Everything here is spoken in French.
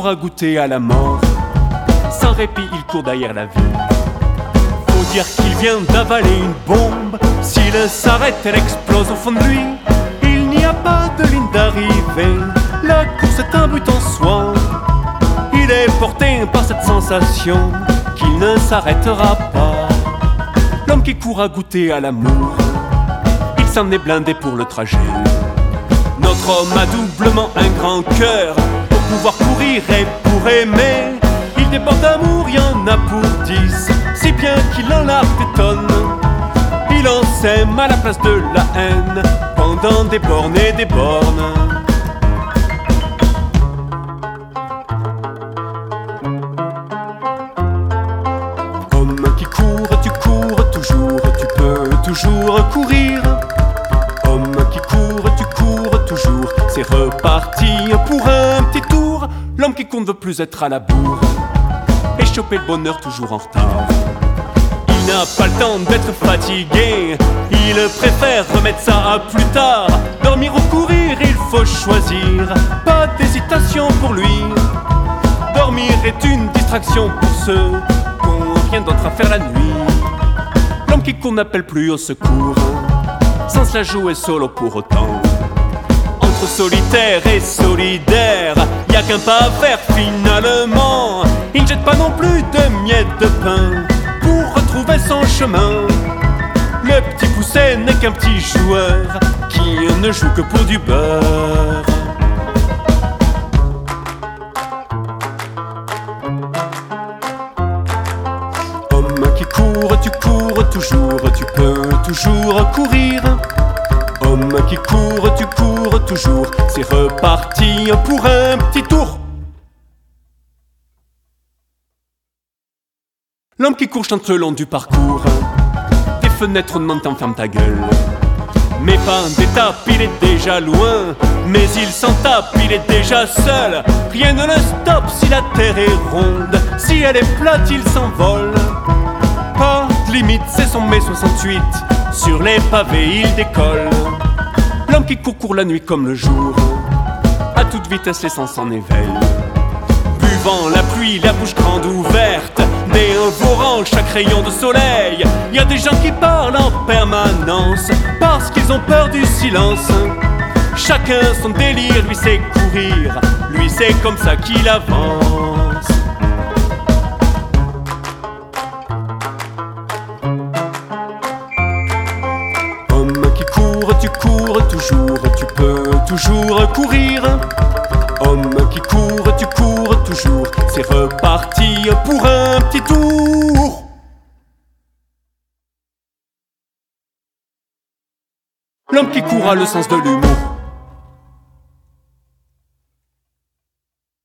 court à goûter à la mort. Sans répit, il court derrière la vie. Faut dire qu'il vient d'avaler une bombe. S'il s'arrête, elle explose au fond de lui. Il n'y a pas de ligne d'arrivée. La course est un but en soi. Il est porté par cette sensation qu'il ne s'arrêtera pas. L'homme qui court à goûter à l'amour, il s'en est blindé pour le trajet. Notre homme a doublement un grand cœur pour pouvoir courir et pour aimer. Il déborde d'amour, y en a pour 10, si bien qu'il en a des tonnes. Il en sème à la place de la haine pendant des bornes et des bornes. Homme qui court, tu cours toujours, tu peux toujours courir. Homme qui court, tu cours toujours, c'est reparti pour un petit tour. L'homme qui court ne veut plus être à la bourre et choper le bonheur toujours en retard. Il n'a pas le temps d'être fatigué, il préfère remettre ça à plus tard. Dormir ou courir, il faut choisir, pas d'hésitation pour lui. Dormir est une distraction pour ceux qui n'ont rien d'autre à faire la nuit. L'homme qui court n'appelle plus au secours, sans se la jouer solo pour autant. Entre solitaire et solidaire, y a qu'un pas à faire finalement. Il ne jette pas non plus de miettes de pain pour retrouver son chemin. Le petit pousset n'est qu'un petit joueur qui ne joue que pour du beurre. Homme qui court, tu cours toujours, tu peux toujours courir. Homme qui court, tu cours toujours, c'est reparti pour un petit tour. L'homme qui court chante le long du parcours. Tes fenêtres demandent t'enferme ta gueule. Mais pas d'étape, il est déjà loin. Mais il s'en tape, il est déjà seul. Rien ne le stoppe si la terre est ronde. Si elle est plate, il s'envole. Pas de limite, c'est son mai 68. Sur les pavés, il décolle. L'homme qui court la nuit comme le jour. À toute vitesse, l'essence en éveille. Buvant la pluie, la bouche grande ouverte, dévorant chaque rayon de soleil. Y a des gens qui parlent en permanence parce qu'ils ont peur du silence. Chacun son délire, lui sait courir, lui c'est comme ça qu'il avance. Homme qui court, tu cours toujours, tu peux toujours courir. Homme qui court, tu cours toujours, c'est reparti pour un petit tour. L'homme qui court a le sens de l'humour.